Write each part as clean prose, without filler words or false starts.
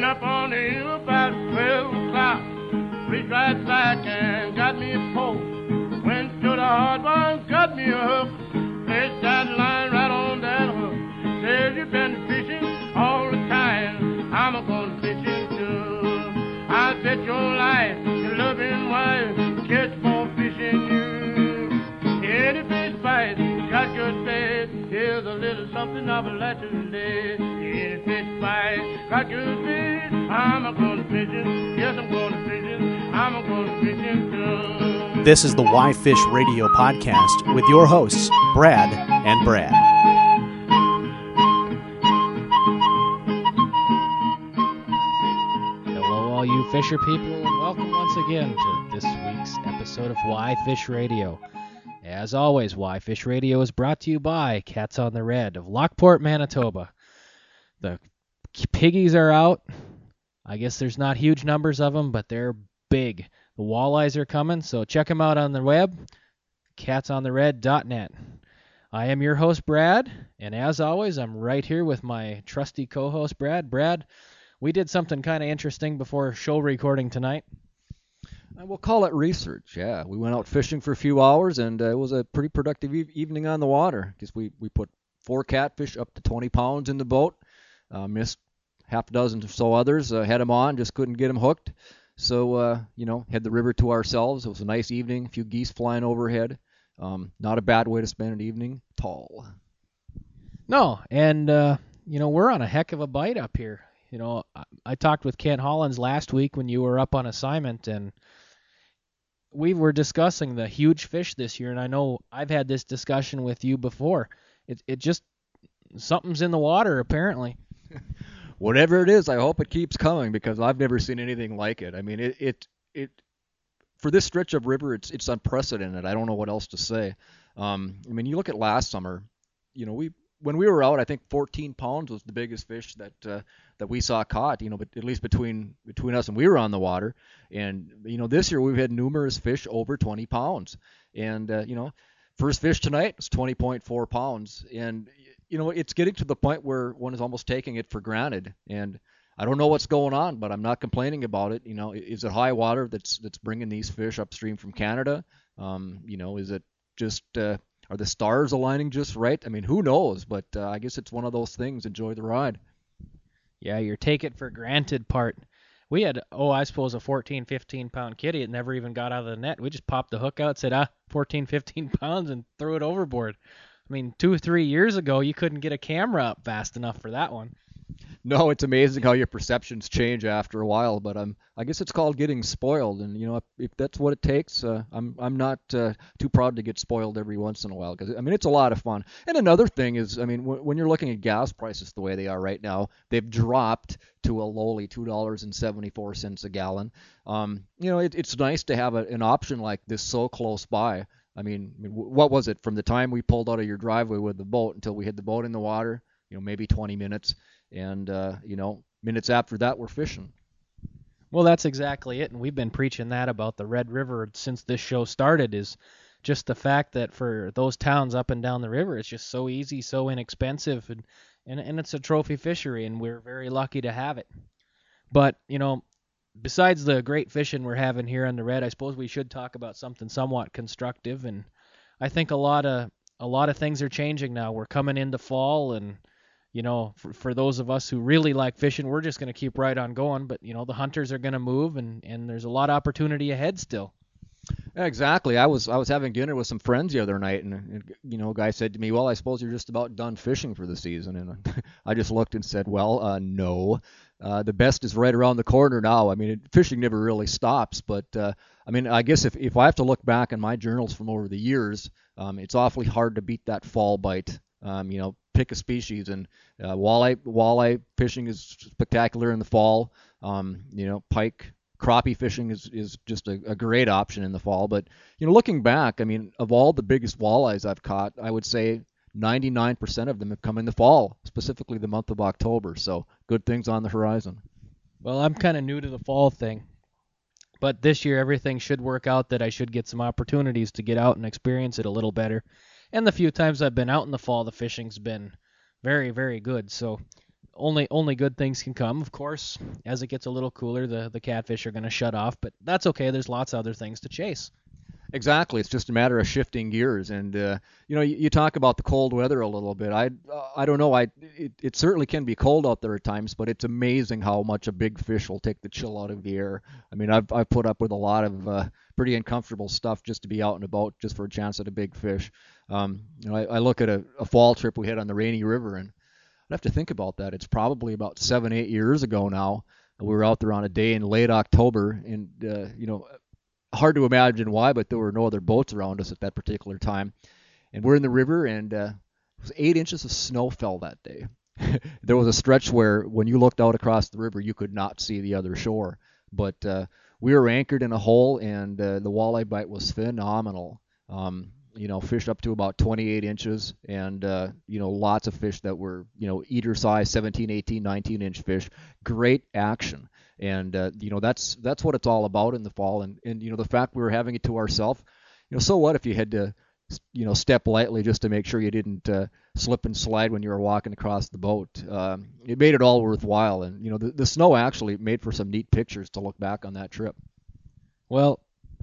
Went up on the hill about 12 o'clock. Reached right back and got me a pole. Went to the hard one, got me a hook. Placed that line right on that hook. Says you've been fishing all the time. I'm a-gonna fishing too. I bet your life, your loving wife, catch more fish than you. Any fish bite, got good bait. Here's a little something I would like to lay. Any fish bite, got good bait. I'm a-gonna fishing. Yes, I'm gonna fishing. I'm a-gonna fishing too. This is the Why Fish Radio podcast with your hosts, Brad and Brad. Hello, all you fisher people, and welcome once again to this week's episode of Why Fish Radio. As always, Why Fish Radio is brought to you by Cats on the Red of Lockport, Manitoba. The piggies are out. I guess there's not huge numbers of them, but they're big. The walleyes are coming, so check them out on the web, catsonthered.net. I am your host, Brad, and as always, I'm right here with my trusty co-host, Brad. Brad, we did something kind of interesting before show recording tonight. We'll call it research, yeah. We went out fishing for a few hours, and it was a pretty productive evening on the water. Because we put 4 catfish up to 20 pounds in the boat, missed half a dozen or so others, had them on, just couldn't get them hooked. So, had the river to ourselves. It was a nice evening, a few geese flying overhead. Not a bad way to spend an evening at all. No, and, we're on a heck of a bite up here. I talked with Kent Hollins last week when you were up on assignment, and we were discussing the huge fish this year, and I know I've had this discussion with you before. It just, something's in the water, apparently. Whatever it is, I hope it keeps coming, because I've never seen anything like it. I mean, it for this stretch of river, it's unprecedented. I don't know what else to say. You look at last summer, when we were out, I think 14 pounds was the biggest fish that we saw caught, but at least between us and we were on the water. And, this year we've had numerous fish over 20 pounds. And, first fish tonight was 20.4 pounds. And, it's getting to the point where one is almost taking it for granted. And I don't know what's going on, but I'm not complaining about it. Is it high water that's bringing these fish upstream from Canada? Is it just... Are the stars aligning just right? I mean, who knows? But I guess it's one of those things. Enjoy the ride. Yeah, your take it for granted part. We had, I suppose a 14, 15-pound kitty. It never even got out of the net. We just popped the hook out, said, 14, 15 pounds, and threw it overboard. I mean, 2 or 3 years ago, you couldn't get a camera up fast enough for that one. No, it's amazing how your perceptions change after a while, but I guess it's called getting spoiled, and if that's what it takes, I'm not too proud to get spoiled every once in a while, because it's a lot of fun. And another thing is, when you're looking at gas prices the way they are right now, they've dropped to a lowly $2.74 a gallon. It's nice to have an option like this so close by. What was it from the time we pulled out of your driveway with the boat until we hit the boat in the water? Maybe 20 minutes. And, minutes after that, we're fishing. Well, that's exactly it. And we've been preaching that about the Red River since this show started, is just the fact that for those towns up and down the river, it's just so easy, so inexpensive, and it's a trophy fishery, and we're very lucky to have it. But, besides the great fishing we're having here on the Red, I suppose we should talk about something somewhat constructive. And I think a lot of things are changing now. We're coming into fall, and for those of us who really like fishing, we're just going to keep right on going. But, the hunters are going to move, and there's a lot of opportunity ahead still. Exactly. I was having dinner with some friends the other night, and a guy said to me, well, I suppose you're just about done fishing for the season. And I just looked and said, well, no. The best is right around the corner now. Fishing never really stops. But, I guess if I have to look back in my journals from over the years, it's awfully hard to beat that fall bite. Pick a species, and walleye fishing is spectacular in the fall. Pike, crappie fishing is just a great option in the fall. But looking back, of all the biggest walleyes I've caught, I would say 99% of them have come in the fall, specifically the month of October. So good things on the horizon. Well, I'm kind of new to the fall thing, but this year everything should work out that I should get some opportunities to get out and experience it a little better. And the few times I've been out in the fall, the fishing's been very, very good. So only good things can come. Of course, as it gets a little cooler, the catfish are going to shut off, but that's okay. There's lots of other things to chase. Exactly. It's just a matter of shifting gears. And you talk about the cold weather a little bit. I don't know. It certainly can be cold out there at times, but it's amazing how much a big fish will take the chill out of the air. I mean, I've put up with a lot of pretty uncomfortable stuff just to be out and about, just for a chance at a big fish. I look at a fall trip we had on the Rainy River, and I'd have to think about that. It's probably about 7-8 years ago now. We were out there on a day in late October, and hard to imagine why, but there were no other boats around us at that particular time. And we're in the river, and it was 8 inches of snow fell that day. There was a stretch where when you looked out across the river, you could not see the other shore. But we were anchored in a hole, and the walleye bite was phenomenal. Fish up to about 28 inches, and lots of fish that were eater size, 17, 18, 19-inch fish. Great action. And that's what it's all about in the fall. And the fact we were having it to ourselves, so what if you had to step lightly just to make sure you didn't slip and slide when you were walking across the boat. It made it all worthwhile. And the snow actually made for some neat pictures to look back on that trip. Well,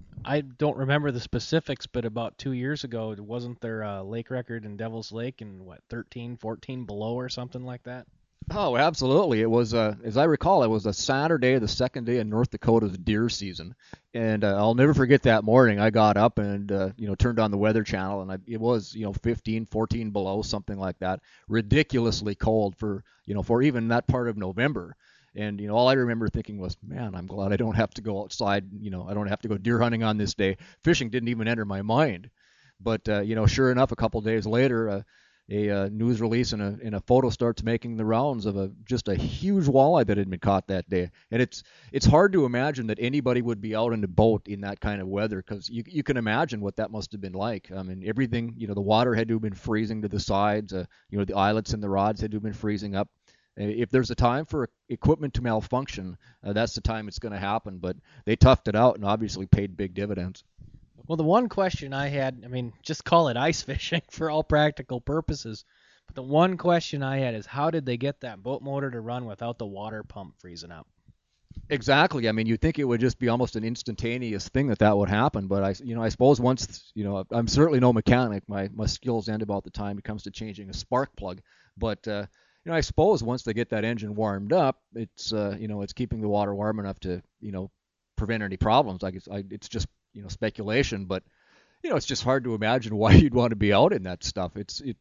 I don't remember the specifics, but about 2 years ago, wasn't there a lake record in Devil's Lake in 13, 14 below or something like that? Oh, absolutely. It was, as I recall, it was a Saturday, the second day in North Dakota's deer season. And I'll never forget that morning. I got up and, turned on the Weather Channel, and it was, 15, 14 below, something like that. Ridiculously cold for even that part of November. And, all I remember thinking was, man, I'm glad I don't have to go outside. I don't have to go deer hunting on this day. Fishing didn't even enter my mind. But, sure enough, a couple days later, a news release and a photo starts making the rounds of just a huge walleye that had been caught that day. And it's hard to imagine that anybody would be out in a boat in that kind of weather, because you can imagine what that must have been like. I mean, everything, the water had to have been freezing to the sides. The eyelets and the rods had to have been freezing up. If there's a time for equipment to malfunction, that's the time it's going to happen. But they toughed it out and obviously paid big dividends. Well, the one question I had, just call it ice fishing for all practical purposes. But the one question I had is, how did they get that boat motor to run without the water pump freezing up? Exactly. I mean, you'd think it would just be almost an instantaneous thing that would happen. But I suppose once, I'm certainly no mechanic. My skills end about the time it comes to changing a spark plug. But I suppose once they get that engine warmed up, it's it's keeping the water warm enough to prevent any problems. It's just speculation, but it's just hard to imagine why you'd want to be out in that stuff.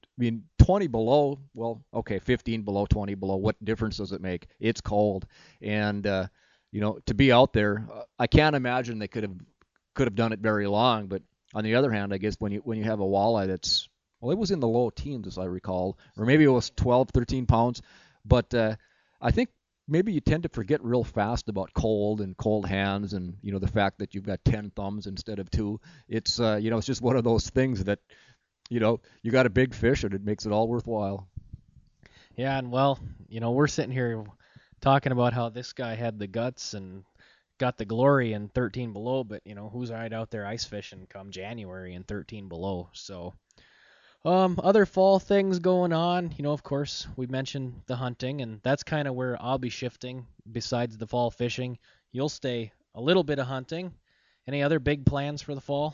20 below, well, okay, 15 below, 20 below, what difference does it make? It's cold, and to be out there, I can't imagine they could have done it very long. But on the other hand, I guess when you have a walleye that's, well, it was in the low teens as I recall, or maybe it was 12, 13 pounds, but I think maybe you tend to forget real fast about cold and cold hands, and the fact that you've got 10 thumbs instead of 2. It's it's just one of those things that you got a big fish and it makes it all worthwhile. Yeah, and well, we're sitting here talking about how this guy had the guts and got the glory in 13 below, but who's right out there ice fishing come January in 13 below? So other fall things going on, of course, we mentioned the hunting, and that's kind of where I'll be shifting. Besides the fall fishing, you'll stay a little bit of hunting. Any other big plans for the fall?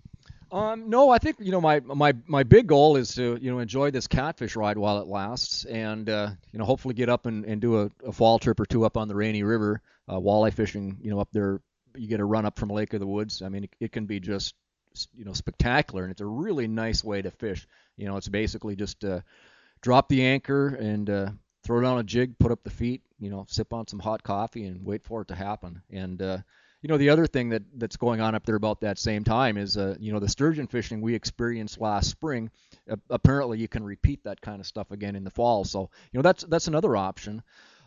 No, I think my big goal is to enjoy this catfish ride while it lasts, and hopefully get up and do a fall trip or two up on the Rainy River, walleye fishing. Up there, you get a run up from Lake of the Woods. I mean, it can be just spectacular, and it's a really nice way to fish. It's basically just drop the anchor and throw down a jig, put up the feet, sip on some hot coffee and wait for it to happen. And the other thing that's going on up there about that same time is the sturgeon fishing we experienced last spring. Apparently you can repeat that kind of stuff again in the fall, so that's another option.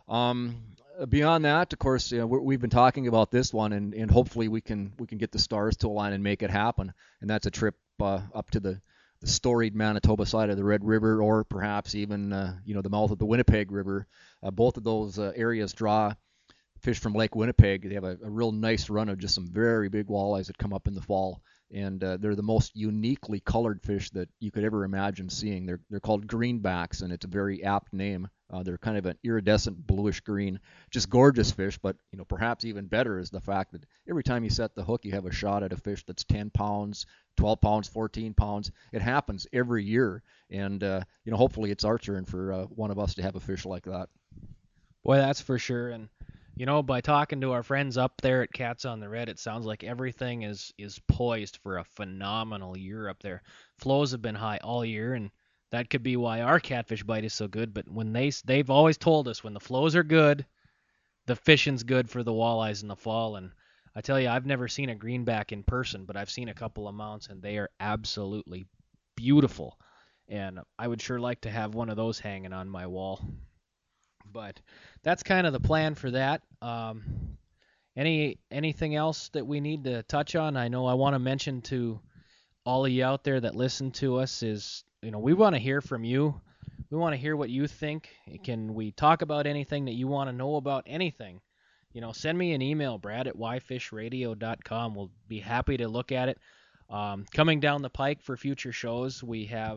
Beyond that, of course, we've been talking about this one, and hopefully we can get the stars to align and make it happen. And that's a trip up to the storied Manitoba side of the Red River, or perhaps even the mouth of the Winnipeg River. Both of those areas draw fish from Lake Winnipeg. They have a real nice run of just some very big walleyes that come up in the fall, and they're the most uniquely colored fish that you could ever imagine seeing. They're called greenbacks, and it's a very apt name. They're kind of an iridescent bluish green, just gorgeous fish. But perhaps even better is the fact that every time you set the hook, you have a shot at a fish that's 10 pounds, 12 pounds, 14 pounds. It happens every year, and hopefully it's our turn for one of us to have a fish like that. Boy, that's for sure. And by talking to our friends up there at Cats on the Red, it sounds like everything is poised for a phenomenal year up there. Flows have been high all year, and that could be why our catfish bite is so good. But when they've always told us when the flows are good, the fishing's good for the walleyes in the fall. And I tell you, I've never seen a greenback in person, but I've seen a couple of mounts, and they are absolutely beautiful. And I would sure like to have one of those hanging on my wall. But that's kind of the plan for that. Anything else that we need to touch on? I know I want to mention to all of you out there that listen to us is, we want to hear from you. We want to hear what you think. Can we talk about anything that you want to know about anything? Send me an email, brad@yfishradio.com. We'll be happy to look at it. Coming down the pike for future shows, we have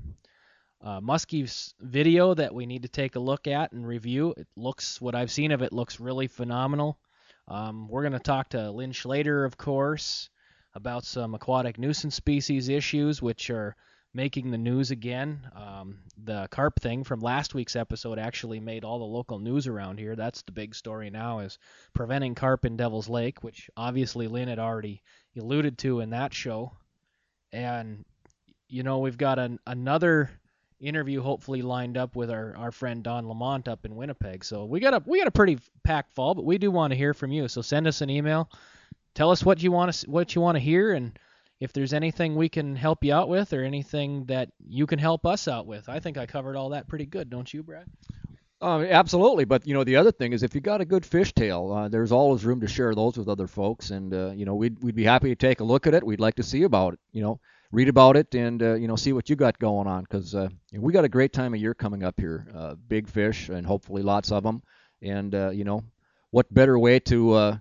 Muskie's video that we need to take a look at and review. What I've seen of it looks really phenomenal. We're going to talk to Lynn Schlater, of course, about some aquatic nuisance species issues, which are making the news again. The carp thing from last week's episode actually made all the local news around here. That's the big story now, is preventing carp in Devil's Lake, which obviously Lynn had already alluded to in that show. And, we've got another interview hopefully lined up with our friend Don Lamont up in Winnipeg. So we got a pretty packed fall, but we do want to hear from you. So send us an email. Tell us what you want to hear, and if there's anything we can help you out with or anything that you can help us out with. I think I covered all that pretty good, don't you, Brad? Absolutely. But, the other thing is if you got a good fishtail, there's always room to share those with other folks. And, we'd be happy to take a look at it. We'd like to see about it, read about it and, see what you got going on. Because we got a great time of year coming up here. Big fish and hopefully lots of them. And, what better way to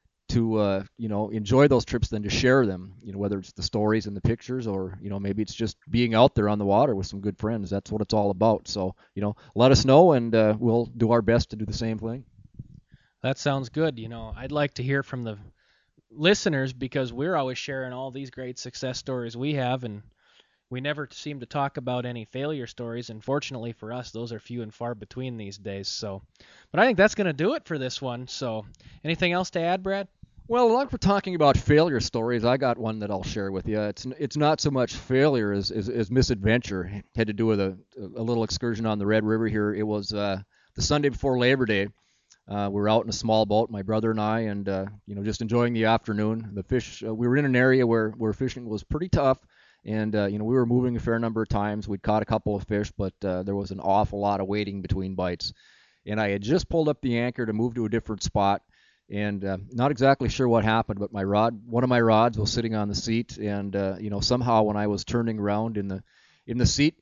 enjoy those trips than to share them, whether it's the stories and the pictures or, maybe it's just being out there on the water with some good friends. That's what it's all about. So, let us know and we'll do our best to do the same thing. That sounds good. I'd like to hear from the listeners because we're always sharing all these great success stories we have, and we never seem to talk about any failure stories. And fortunately for us, those are few and far between these days. So, but I think that's going to do it for this one. So anything else to add, Brad? Well, like we're talking about failure stories, I got one that I'll share with you. It's not so much failure as misadventure. It had to do with a little excursion on the Red River here. It was the Sunday before Labor Day. We were out in a small boat, my brother and I, and just enjoying the afternoon. The fish. We were in an area where fishing was pretty tough, and we were moving a fair number of times. We'd caught a couple of fish, but there was an awful lot of waiting between bites. And I had just pulled up the anchor to move to a different spot. And not exactly sure what happened, but one of my rods was sitting on the seat, and somehow when I was turning around in the seat,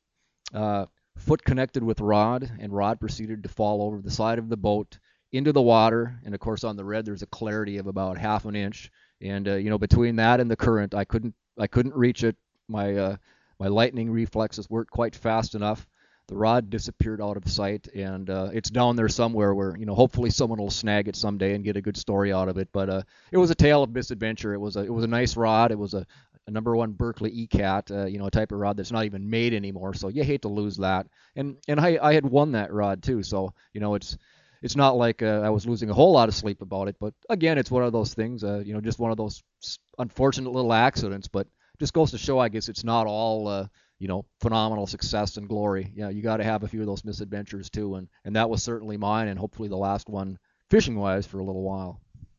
foot connected with rod, and rod proceeded to fall over the side of the boat into the water. And of course, on the Red, there's a clarity of about half an inch, and between that and the current, I couldn't reach it. My lightning reflexes weren't quite fast enough. The rod disappeared out of sight, and it's down there somewhere where, hopefully someone will snag it someday and get a good story out of it. But it was a tale of misadventure. It was a nice rod. It was a number one Berkley E-Cat, a type of rod that's not even made anymore. So you hate to lose that. And I had won that rod too. So, it's not like I was losing a whole lot of sleep about it. But again, it's one of those things, just one of those unfortunate little accidents. But just goes to show, I guess, it's not all phenomenal success and glory. You got to have a few of those misadventures too, and that was certainly mine, and hopefully the last one fishing-wise for a little while.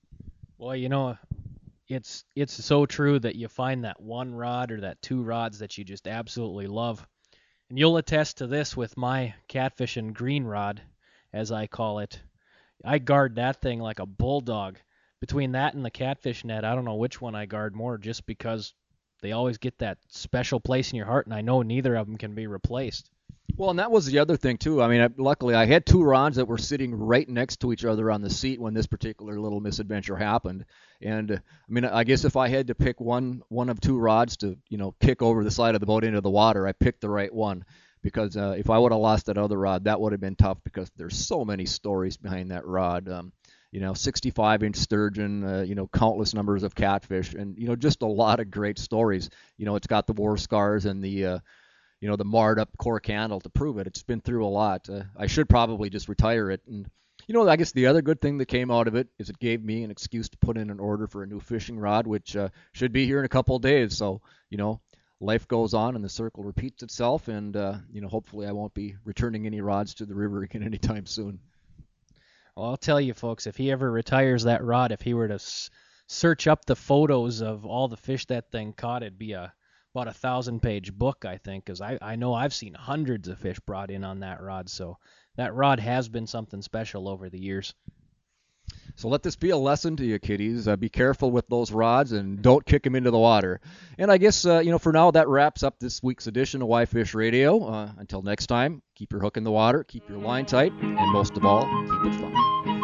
Well, it's so true that you find that one rod or that two rods that you just absolutely love. And you'll attest to this with my catfishing green rod, as I call it. I guard that thing like a bulldog. Between that and the catfish net, I don't know which one I guard more, just because they always get that special place in your heart, and I know neither of them can be replaced. Well, and that was the other thing, too. I mean, luckily, I had two rods that were sitting right next to each other on the seat when this particular little misadventure happened. And, I guess if I had to pick one of two rods to, kick over the side of the boat into the water, I picked the right one. because if I would have lost that other rod, that would have been tough because there's so many stories behind that rod. 65-inch sturgeon, countless numbers of catfish, and just a lot of great stories. It's got the war scars and the marred up cork handle to prove it. It's been through a lot. I should probably just retire it. And I guess the other good thing that came out of it is it gave me an excuse to put in an order for a new fishing rod, which should be here in a couple of days. So life goes on and the circle repeats itself, and hopefully I won't be returning any rods to the river again anytime soon. Well, I'll tell you, folks, if he ever retires that rod, if he were to search up the photos of all the fish that thing caught, it'd be about a 1,000-page book, I think, because I know I've seen hundreds of fish brought in on that rod. So that rod has been something special over the years. So let this be a lesson to you, kiddies. Be careful with those rods and don't kick them into the water. And I guess, for now, that wraps up this week's edition of Why Fish Radio. Until next time, keep your hook in the water, keep your line tight, and most of all, keep it fun.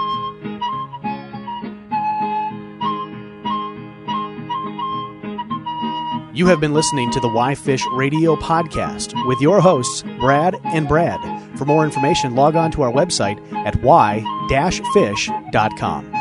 You have been listening to the Why Fish Radio podcast with your hosts, Brad and Brad. For more information, log on to our website at why-fish.com.